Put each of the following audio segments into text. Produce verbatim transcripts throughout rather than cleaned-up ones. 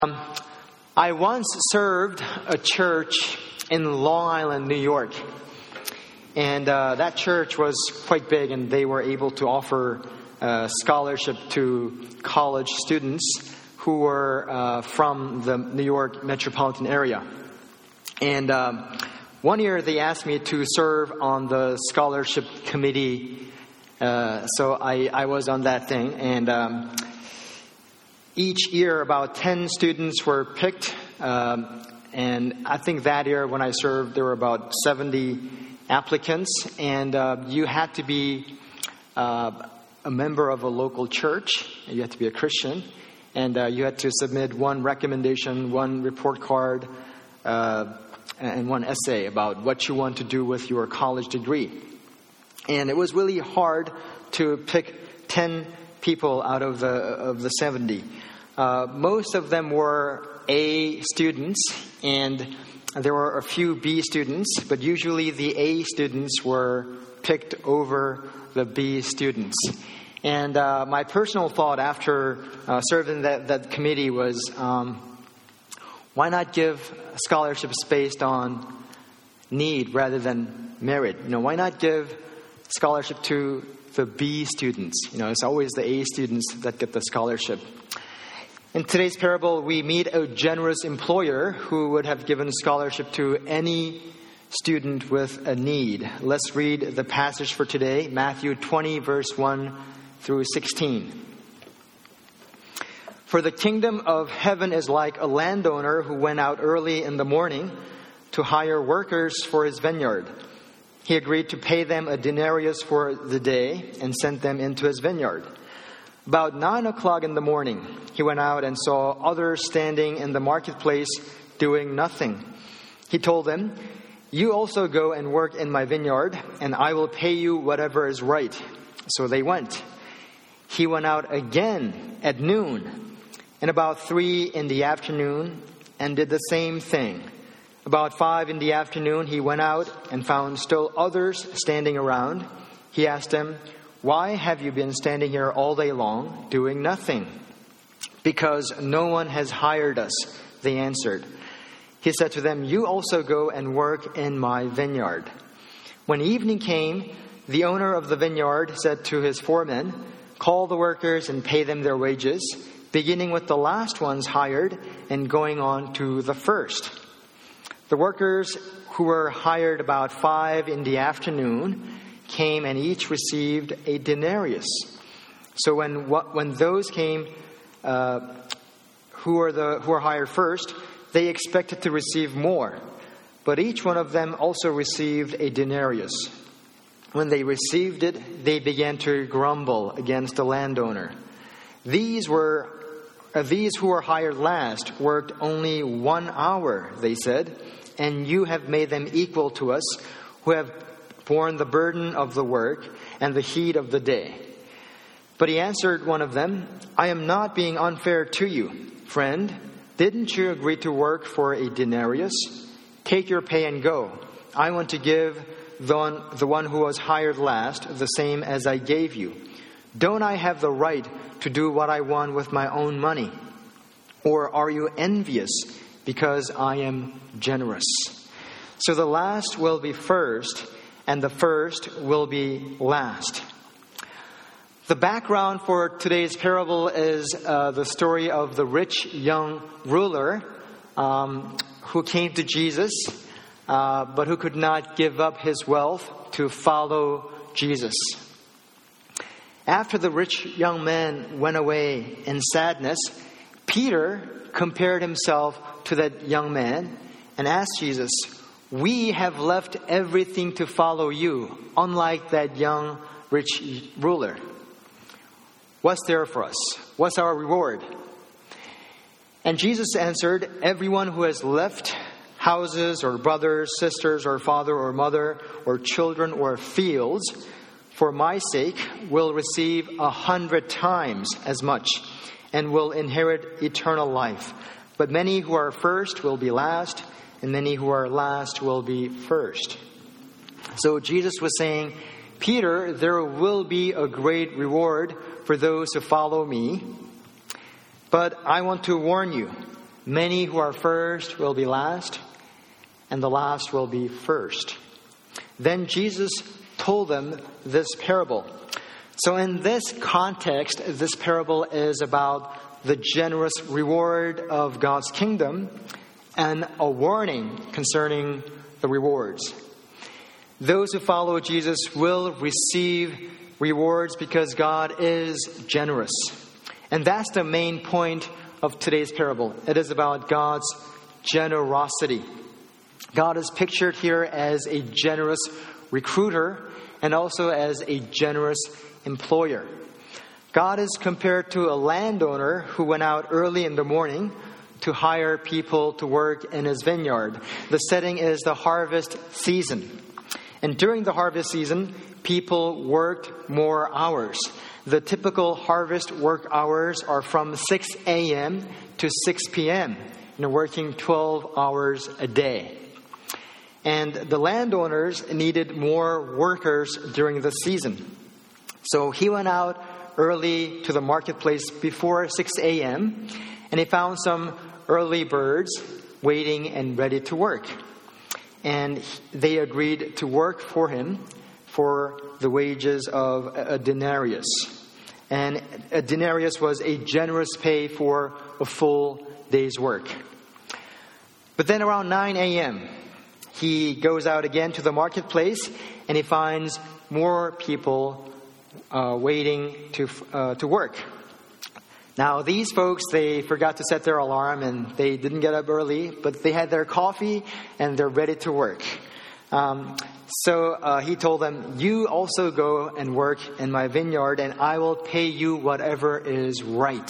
Um, I once served a church in Long Island, New York. And uh, that church was quite big, and they were able to offer uh, scholarship to college students who were uh, from the New York metropolitan area. And um, one year they asked me to serve on the scholarship committee. Uh, so I, I was on that thing. And um, each year about ten students were picked. Um, and I think that year when I served, there were about seventy applicants. And uh, you had to be uh, a member of a local church. You had to be a Christian. And uh, you had to submit one recommendation, one report card, uh, and one essay about what you want to do with your college degree. And it was really hard to pick ten people out of the of the seventy. Uh, most of them were A students, and there were a few B students, but usually the A students were picked over the B students. And uh, my personal thought after uh, serving that, that committee was, um, why not give scholarships based on need rather than merit? You know, why not give scholarship to the B students? You know, it's always the A students that get the scholarship. In today's parable, we meet a generous employer who would have given scholarship to any student with a need. Let's read the passage for today, Matthew twenty, verse one through sixteen. For the kingdom of heaven is like a landowner who went out early in the morning to hire workers for his vineyard. He agreed to pay them a denarius for the day and sent them into his vineyard. About nine o'clock in the morning, he went out and saw others standing in the marketplace doing nothing. He told them, "You also go and work in my vineyard, and I will pay you whatever is right." So they went. He went out again at noon, and about three in the afternoon, and did the same thing. About five in the afternoon, he went out and found still others standing around. He asked them, "Why have you been standing here all day long, doing nothing?" "Because no one has hired us," they answered. He said to them, "You also go and work in my vineyard." When evening came, the owner of the vineyard said to his foremen, "Call the workers and pay them their wages, beginning with the last ones hired and going on to the first." The workers who were hired about five in the afternoon came and each received a denarius. So when when those came uh, who were the who were hired first, they expected to receive more, but each one of them also received a denarius. When they received it, they began to grumble against the landowner. These were uh, these who were hired last worked only one hour, they said, and you have made them equal to us, who have borne the burden of the work and the heat of the day. But he answered one of them, "I am not being unfair to you, friend. Didn't you agree to work for a denarius? Take your pay and go. I want to give the one, the one who was hired last the same as I gave you. Don't I have the right to do what I want with my own money? Or are you envious because I am generous?" So the last will be first, and the first will be last. The background for today's parable is uh, the story of the rich young ruler um, who came to Jesus, uh, but who could not give up his wealth to follow Jesus. After the rich young man went away in sadness, Peter compared himself to that young man and asked Jesus, "We have left everything to follow you, unlike that young rich ruler. What's there for us? What's our reward?" And Jesus answered, "Everyone who has left houses or brothers, sisters, or father or mother, or children or fields, for my sake, will receive a hundred times as much and will inherit eternal life. But many who are first will be last, and many who are last will be first." So Jesus was saying, "Peter, there will be a great reward for those who follow me. But I want to warn you, Many who are first will be last, and the last will be first. Then Jesus told them this parable. So in this context, this parable is about the generous reward of God's kingdom and a warning concerning the rewards. Those who follow Jesus will receive rewards because God is generous. And that's the main point of today's parable. It is about God's generosity. God is pictured here as a generous recruiter and also as a generous employer. God is compared to a landowner who went out early in the morning to hire people to work in his vineyard. The setting is the harvest season. And during the harvest season, people worked more hours. The typical harvest work hours are from six a.m. to six p.m., you know, working twelve hours a day. And the landowners needed more workers during the season. So he went out early to the marketplace before six a.m. and he found some early birds waiting and ready to work. And they agreed to work for him for the wages of a denarius. And a denarius was a generous pay for a full day's work. But then around nine a.m., he goes out again to the marketplace and he finds more people uh, waiting to uh, to work. Now, these folks, they forgot to set their alarm and they didn't get up early, but they had their coffee and they're ready to work. Um, so uh, he told them, "You also go and work in my vineyard and I will pay you whatever is right."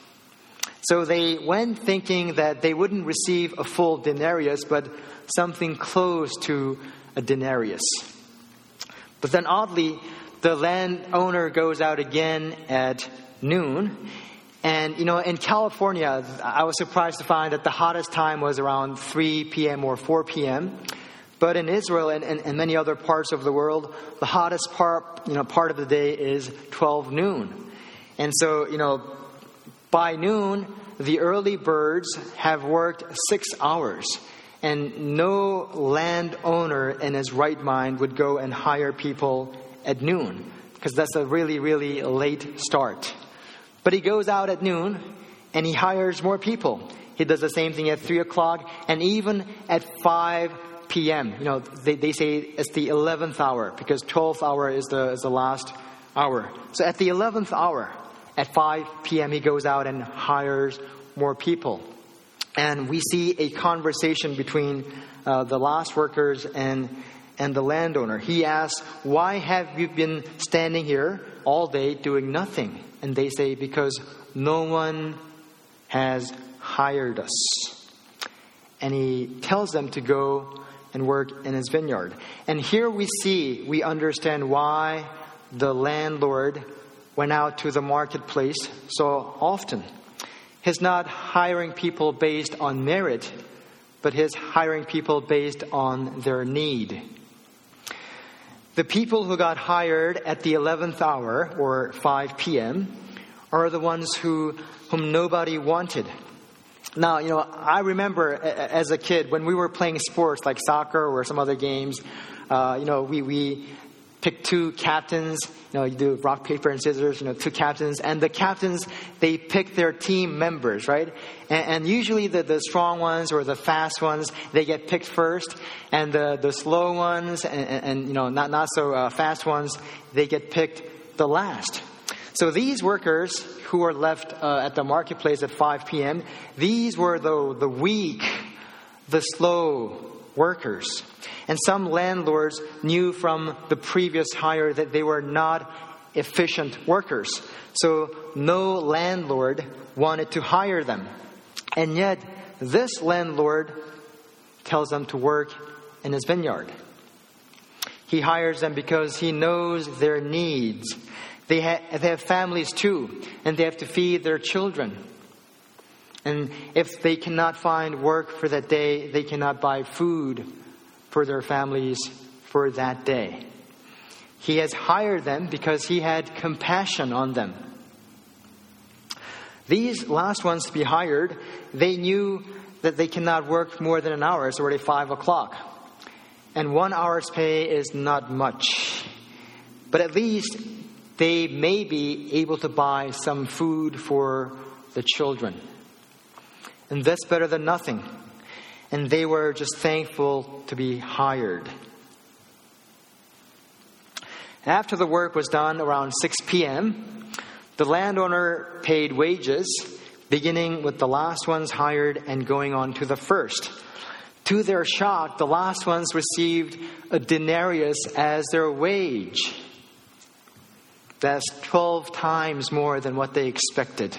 So they went thinking that they wouldn't receive a full denarius, but something close to a denarius. But then oddly, the landowner goes out again at noon. And, you know, in California, I was surprised to find that the hottest time was around three p.m. or four p.m. But in Israel and, and, and many other parts of the world, the hottest part, you know, part of the day is twelve noon. And so, you know, by noon, the early birds have worked six hours. And no landowner in his right mind would go and hire people at noon, because that's a really, really late start. But he goes out at noon and he hires more people. He does the same thing at three o'clock and even at five p.m. You know, they, they say it's the eleventh hour because twelfth hour is the, is the last hour. So at the eleventh hour, at five p.m., he goes out and hires more people. And we see a conversation between uh, the last workers and and the landowner. He asks, "Why have you been standing here all day doing nothing?" And they say, "Because no one has hired us." And he tells them to go and work in his vineyard. And here we see, we understand why the landlord went out to the marketplace so often. He's not hiring people based on merit, but he's hiring people based on their need. The people who got hired at the eleventh hour, or five p.m., are the ones who whom nobody wanted. Now, you know, I remember as a kid when we were playing sports like soccer or some other games, uh, you know, we, we picked two captains. You know, you do rock, paper, and scissors, you know, two captains. And the captains, they pick their team members, right? And, and usually the, the strong ones or the fast ones, they get picked first. And the, the slow ones and, and, and, you know, not, not so uh, fast ones, they get picked the last. So these workers who are left uh, at the marketplace at five p.m., these were the, the weak, the slow workers. And some landlords knew from the previous hire that they were not efficient workers. So no landlord wanted to hire them. And yet this landlord tells them to work in his vineyard. He hires them because he knows their needs. They have, they have families too, and they have to feed their children. And if they cannot find work for that day, they cannot buy food for their families for that day. He has hired them because he had compassion on them. These last ones to be hired, they knew that they cannot work more than an hour. It's already five o'clock. And one hour's pay is not much. But at least they may be able to buy some food for the children. And that's better than nothing. And they were just thankful to be hired. After the work was done around six p.m., the landowner paid wages, beginning with the last ones hired and going on to the first. To their shock, the last ones received a denarius as their wage. That's twelve times more than what they expected.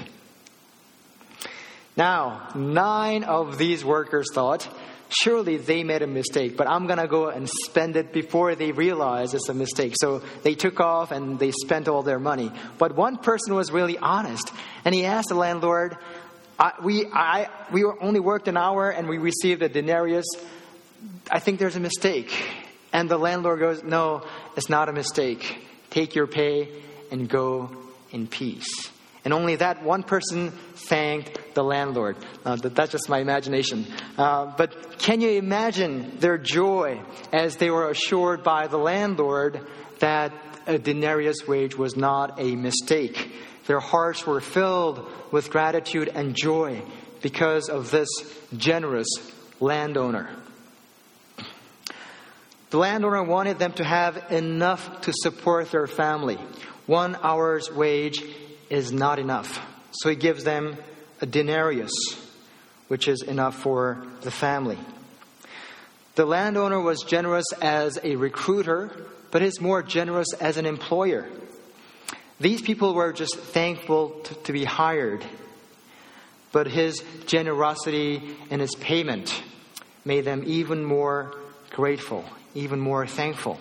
Now, nine of these workers thought, surely they made a mistake, but I'm going to go and spend it before they realize it's a mistake. So they took off and they spent all their money. But one person was really honest, and he asked the landlord, I, we, I, we only worked an hour and we received a denarius. I think there's a mistake. And the landlord goes, no, it's not a mistake. Take your pay and go in peace. And only that one person thanked the landlord. Uh, that's just my imagination. Uh, but can you imagine their joy as they were assured by the landlord that a denarius wage was not a mistake? Their hearts were filled with gratitude and joy because of this generous landowner. The landowner wanted them to have enough to support their family. One hour's wage is not enough. So he gives them a denarius, which is enough for the family. The landowner was generous as a recruiter, but is more generous as an employer. These people were just thankful to, to be hired, but his generosity and his payment made them even more grateful, even more thankful.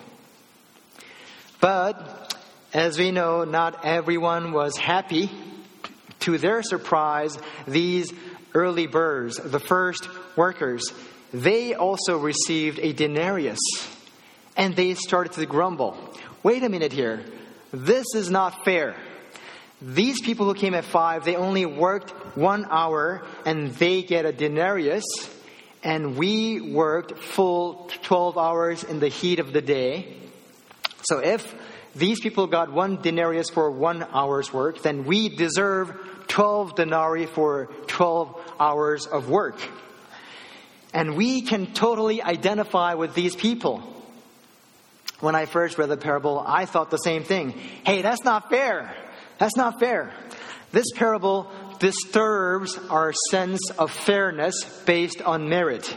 But as we know, not everyone was happy. To their surprise, these early birds, the first workers, they also received a denarius. And they started to grumble. Wait a minute here. This is not fair. These people who came at five, they only worked one hour and they get a denarius. And we worked full twelve hours in the heat of the day. So if these people got one denarius for one hour's work, then we deserve twelve denarii for twelve hours of work. And we can totally identify with these people. When I first read the parable, I thought the same thing. Hey, that's not fair. That's not fair. This parable disturbs our sense of fairness based on merit.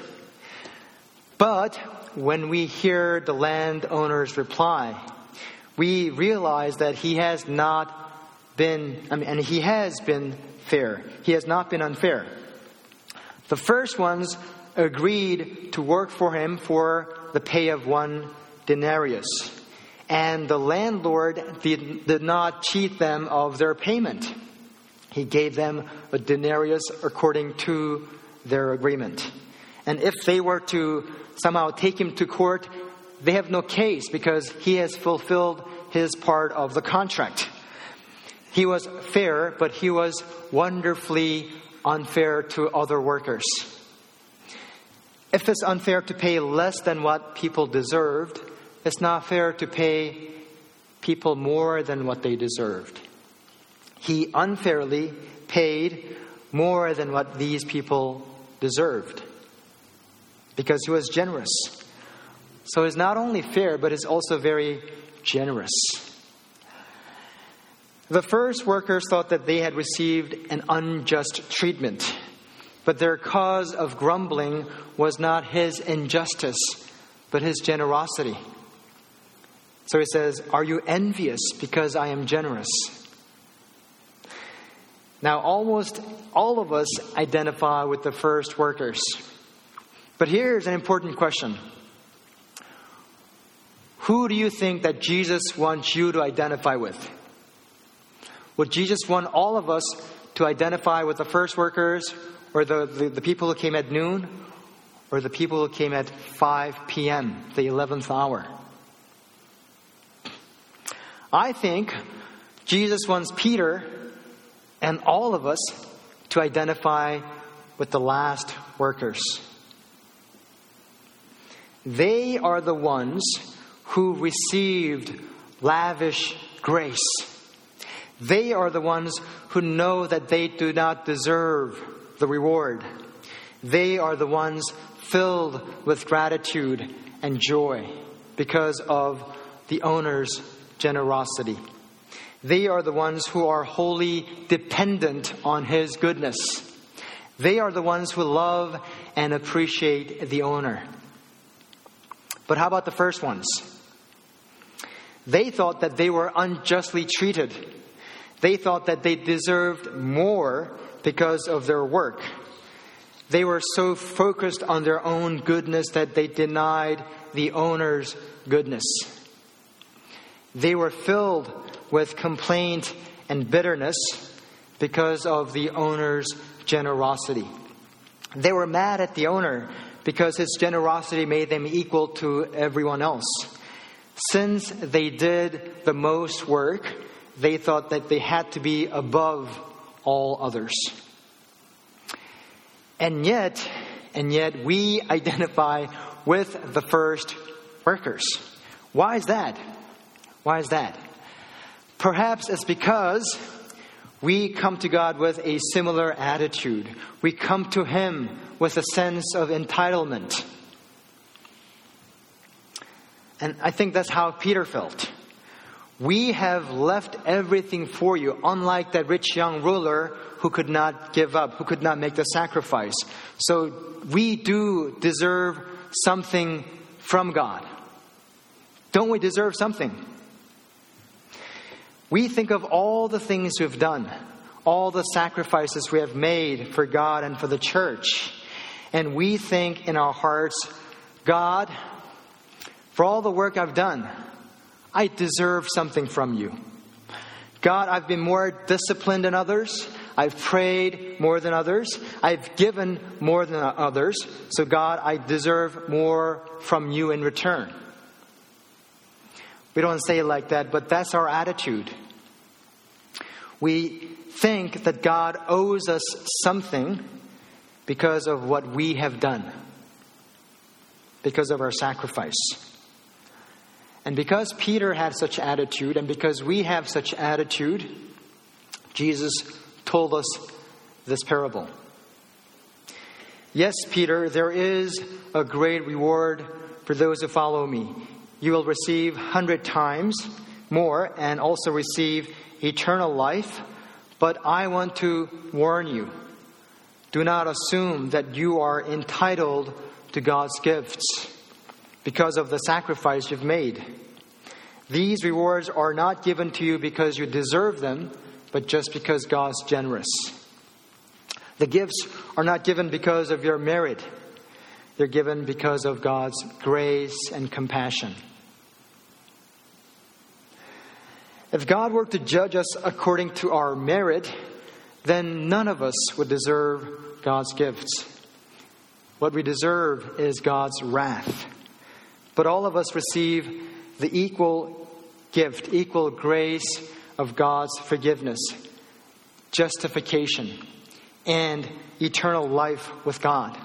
But when we hear the landowner's reply, we realize that he has not been, I mean, and he has been fair. He has not been unfair. The first ones agreed to work for him for the pay of one denarius. And the landlord did, did not cheat them of their payment. He gave them a denarius according to their agreement. And if they were to somehow take him to court, they have no case because he has fulfilled his part of the contract. He was fair, but he was wonderfully unfair to other workers. If it's unfair to pay less than what people deserved, it's not fair to pay people more than what they deserved. He unfairly paid more than what these people deserved because he was generous. So it's not only fair, but it's also very generous. The first workers thought that they had received an unjust treatment, but their cause of grumbling was not his injustice, but his generosity. So he says, "Are you envious because I am generous?" Now, almost all of us identify with the first workers. But here's an important question. Who do you think that Jesus wants you to identify with? Would Jesus want all of us to identify with the first workers, or the, the, the people who came at noon, or the people who came at five p.m., the eleventh hour? I think Jesus wants Peter and all of us to identify with the last workers. They are the ones who received lavish grace. They are the ones who know that they do not deserve the reward. They are the ones filled with gratitude and joy because of the owner's generosity. They are the ones who are wholly dependent on His goodness. They are the ones who love and appreciate the owner. But how about the first ones? They thought that they were unjustly treated. They thought that they deserved more because of their work. They were so focused on their own goodness that they denied the owner's goodness. They were filled with complaint and bitterness because of the owner's generosity. They were mad at the owner because his generosity made them equal to everyone else. Since they did the most work, they thought that they had to be above all others. And yet, and yet we identify with the first workers. Why is that? Why is that? Perhaps it's because we come to God with a similar attitude. We come to Him with a sense of entitlement. And I think that's how Peter felt. We have left everything for you, unlike that rich young ruler who could not give up, who could not make the sacrifice. So we do deserve something from God. Don't we deserve something? We think of all the things we've done, all the sacrifices we have made for God and for the church. And we think in our hearts, God, for all the work I've done, I deserve something from you. God, I've been more disciplined than others. I've prayed more than others. I've given more than others. So God, I deserve more from you in return. We don't say it like that, but that's our attitude. We think that God owes us something because of what we have done, because of our sacrifice. And because Peter had such attitude, and because we have such attitude, Jesus told us this parable. Yes, Peter, there is a great reward for those who follow me. You will receive hundred times more and also receive eternal life. But I want to warn you, do not assume that you are entitled to God's gifts because of the sacrifice you've made. These rewards are not given to you because you deserve them, but just because God's generous. The gifts are not given because of your merit. They're given because of God's grace and compassion. If God were to judge us according to our merit, then none of us would deserve God's gifts. What we deserve is God's wrath. But all of us receive the equal gift, equal grace of God's forgiveness, justification, and eternal life with God.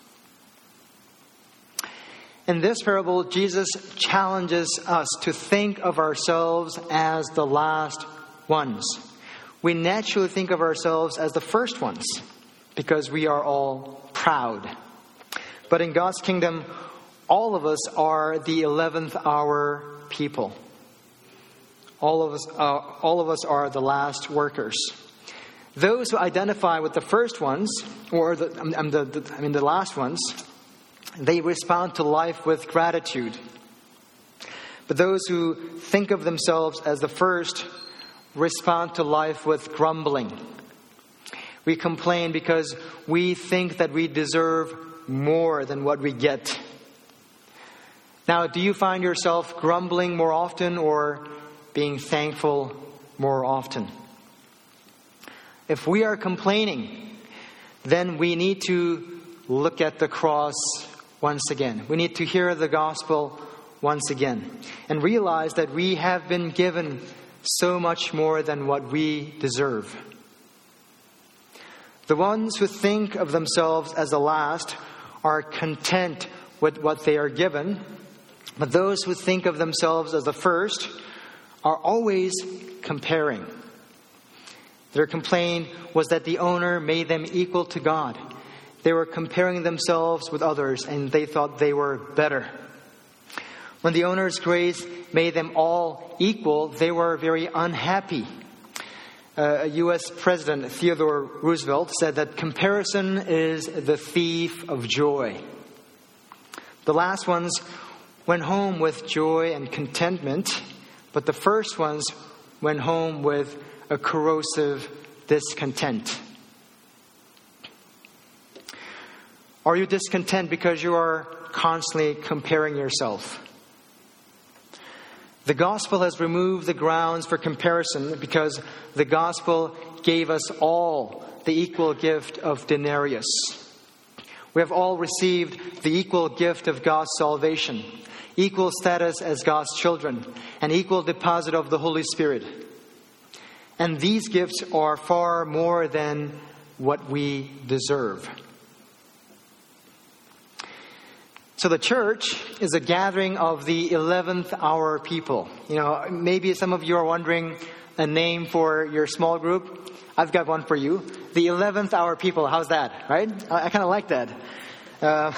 In this parable, Jesus challenges us to think of ourselves as the last ones. We naturally think of ourselves as the first ones because we are all proud. But in God's kingdom, all of us are the eleventh hour people. All of us, uh, all of us are the last workers. Those who identify with the first ones, or the, um, the, the, I mean the last ones, they respond to life with gratitude. But those who think of themselves as the first respond to life with grumbling. We complain because we think that we deserve more than what we get. Now, do you find yourself grumbling more often or being thankful more often? If we are complaining, then we need to look at the cross once again. We need to hear the gospel once again and realize that we have been given so much more than what we deserve. The ones who think of themselves as the last are content with what they are given, but those who think of themselves as the first are always comparing. Their complaint was that the owner made them equal to God. They were comparing themselves with others, and they thought they were better. When the owner's grace made them all equal, they were very unhappy. Uh, U S President Theodore Roosevelt said that comparison is the thief of joy. The last ones went home with joy and contentment, but the first ones went home with a corrosive discontent. Are you discontent because you are constantly comparing yourself? The gospel has removed the grounds for comparison because the gospel gave us all the equal gift of denarius. We have all received the equal gift of God's salvation, equal status as God's children, and equal deposit of the Holy Spirit. And these gifts are far more than what we deserve. So the church is a gathering of the eleventh hour people. You know, maybe some of you are wondering a name for your small group. I've got one for you. The eleventh hour people. How's that, right? I, I kind of like that. Uh,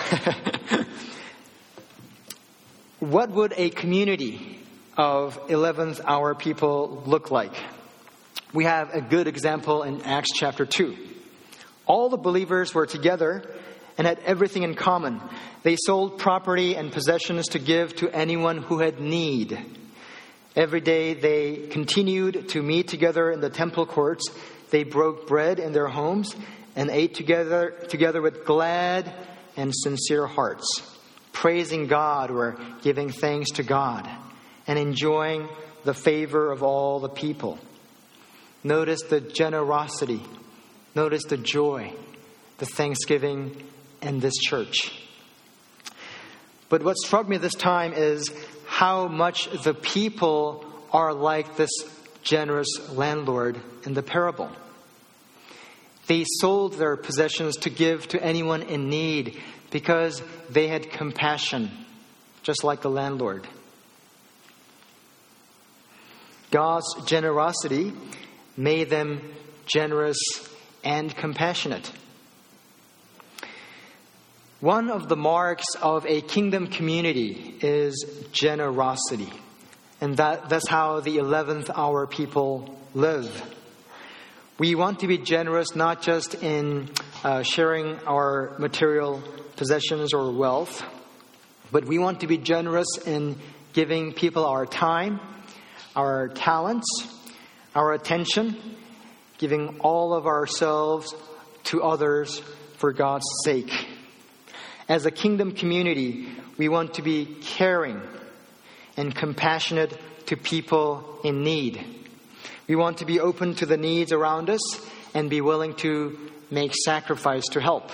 what would a community of eleventh hour people look like? We have a good example in Acts chapter two. All the believers were together and had everything in common. They sold property and possessions to give to anyone who had need. Every day they continued to meet together in the temple courts. They broke bread in their homes and ate together, together with glad and sincere hearts, praising God or giving thanks to God and enjoying the favor of all the people. Notice the generosity. Notice the joy, the thanksgiving in this church. But what struck me this time is how much the people are like this generous landlord in the parable. They sold their possessions to give to anyone in need because they had compassion, just like the landlord. God's generosity made them generous and compassionate. One of the marks of a kingdom community is generosity. And that, that's how the eleventh hour people live. We want to be generous not just in uh, sharing our material possessions or wealth, but we want to be generous in giving people our time, our talents, our attention, giving all of ourselves to others for God's sake. As a kingdom community, we want to be caring and compassionate to people in need. We want to be open to the needs around us and be willing to make sacrifice to help.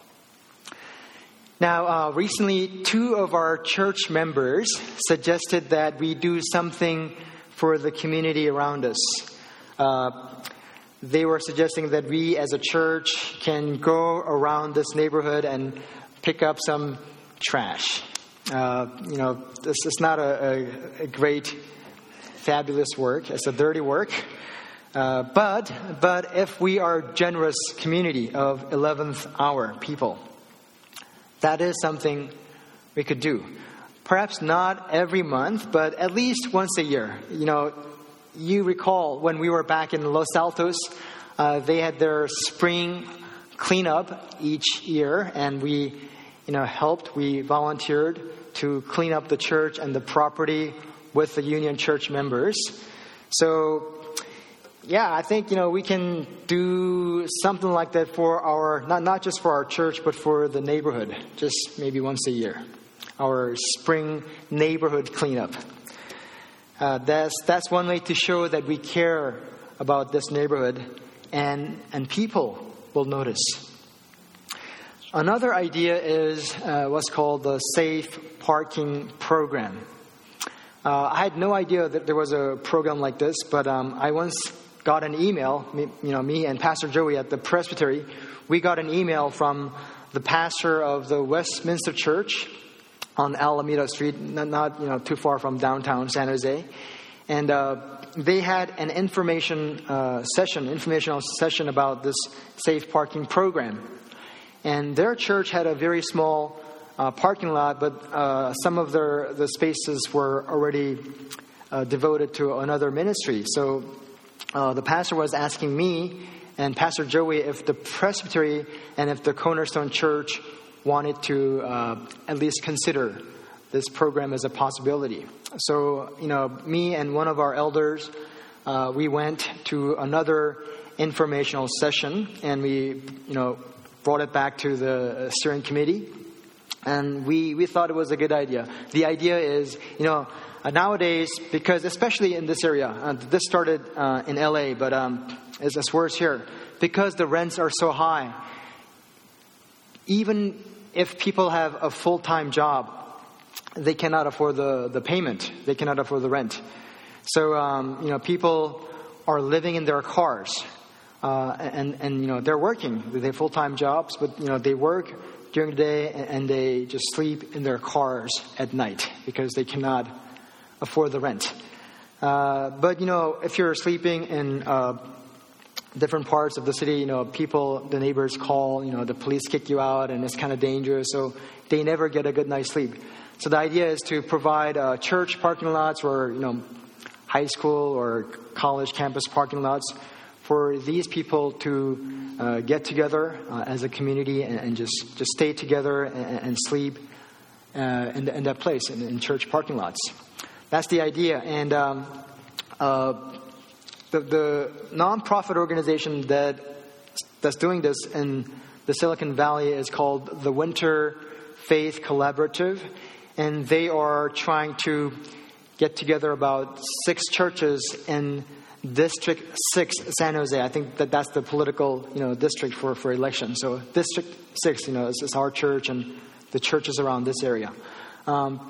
Now, uh, recently, two of our church members suggested that we do something for the community around us. Uh, they were suggesting that we as a church can go around this neighborhood and pick up some trash. Uh, you know, this is not a, a, a great, fabulous work. It's a dirty work. Uh, but but if we are a generous community of eleventh hour people, that is something we could do. Perhaps not every month, but at least once a year. You know, you recall when we were back in Los Altos, uh, they had their spring cleanup each year, and we you know, helped, we volunteered to clean up the church and the property with the Union Church members. So, yeah, I think, you know, we can do something like that for our, not, not just for our church, but for the neighborhood, just maybe once a year. Our spring neighborhood cleanup. Uh, that's, that's one way to show that we care about this neighborhood, and, and people will notice. Another idea is uh, what's called the Safe Parking Program. Uh, I had no idea that there was a program like this, but um, I once got an email, me, you know, me and Pastor Joey at the presbytery, we got an email from the pastor of the Westminster Church on Alameda Street, not, not you know too far from downtown San Jose, and uh, they had an information uh, session, informational session about this safe parking program. And their church had a very small uh, parking lot, but uh, some of their the spaces were already uh, devoted to another ministry. So uh, the pastor was asking me and Pastor Joey if the presbytery and if the Cornerstone Church wanted to uh, at least consider this program as a possibility. So, you know, me and one of our elders, uh, we went to another informational session, and we, you know, brought it back to the steering committee, and we, we thought it was a good idea. The idea is, you know, uh, nowadays, because especially in this area, uh, this started uh, in L A, but um, it's, it's worse here, because the rents are so high. Even if people have a full-time job, they cannot afford the, the payment. They cannot afford the rent. So, um, you know, people are living in their cars. Uh, and, and, you know, they're working. They have full-time jobs, but, you know, they work during the day and, and they just sleep in their cars at night because they cannot afford the rent. Uh, but, you know, if you're sleeping in uh, different parts of the city, you know, people, the neighbors call, you know, the police kick you out and it's kind of dangerous. So they never get a good night's sleep. So the idea is to provide uh, church parking lots or, you know, high school or college campus parking lots for these people to uh, get together uh, as a community and, and just, just stay together and, and sleep uh, in, in that place, in, in church parking lots. That's the idea. And um, uh, the, the nonprofit organization that that's doing this in the Silicon Valley is called the Winter Faith Collaborative. And they are trying to get together about six churches in District six, San Jose. I think that that's the political, you know, district for, for election. So District six, you know, is, is our church and the churches around this area. Um,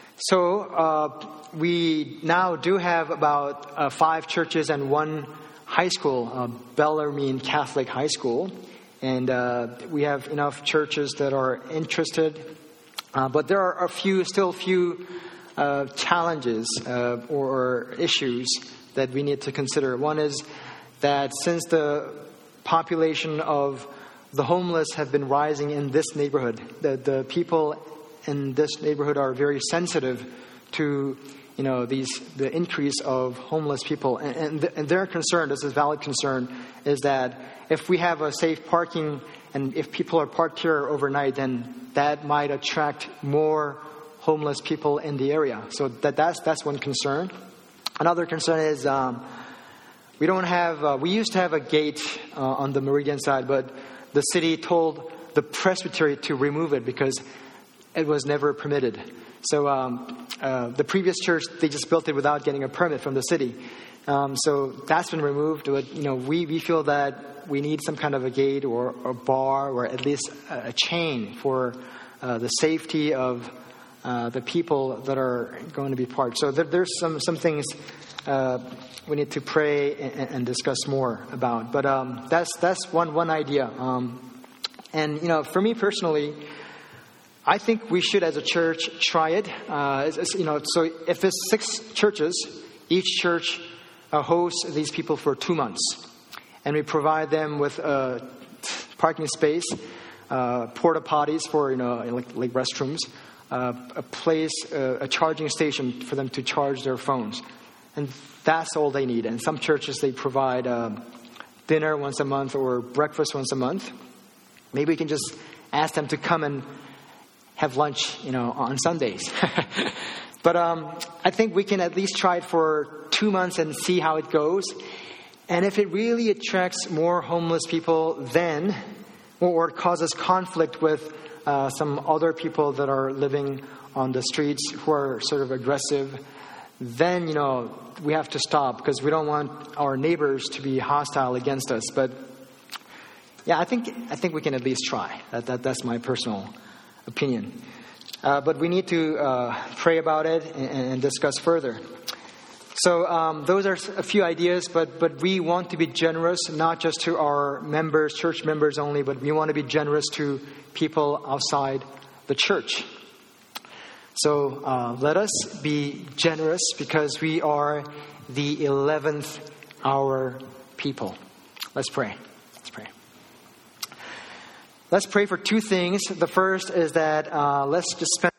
so uh, we now do have about uh, five churches and one high school, uh, Bellarmine Catholic High School. And uh, we have enough churches that are interested. Uh, but there are a few, still few uh, challenges uh, or issues that we need to consider. One is that since the population of the homeless have been rising in this neighborhood, the, the people in this neighborhood are very sensitive to, you know, these the increase of homeless people. And, and, th- and their concern, this is valid concern, is that if we have a safe parking and if people are parked here overnight, then that might attract more homeless people in the area. So that, that's that's one concern. Another concern is um, we don't have, uh, we used to have a gate uh, on the Meridian side, but the city told the presbytery to remove it because it was never permitted. So um, uh, the previous church, they just built it without getting a permit from the city. Um, so that's been removed. But, you know, we, we feel that we need some kind of a gate or a bar or at least a, a chain for uh, the safety of uh, the people that are going to be parked. So there, there's some, some things uh, we need to pray and, and discuss more about. But um, that's that's one one idea. Um, and, you know, for me personally, I think we should, as a church, try it. Uh, it's, it's, you know, so if there's six churches, each church uh, hosts these people for two months. And we provide them with a parking space, uh, porta potties for, you know, like, like restrooms, uh, a place, uh, a charging station for them to charge their phones. And that's all they need. And some churches, they provide uh, dinner once a month or breakfast once a month. Maybe we can just ask them to come and have lunch, you know, on Sundays. But um, I think we can at least try it for two months and see how it goes. And if it really attracts more homeless people then, or it causes conflict with uh, some other people that are living on the streets who are sort of aggressive, then, you know, we have to stop because we don't want our neighbors to be hostile against us. But yeah, I think I think we can at least try. That, that that's my personal opinion. Uh, but we need to uh, pray about it and, and discuss further. So um, those are a few ideas, but but we want to be generous, not just to our members, church members only, but we want to be generous to people outside the church. So uh, let us be generous because we are the eleventh hour people. Let's pray. Let's pray. Let's pray for two things. The first is that uh, let's just spend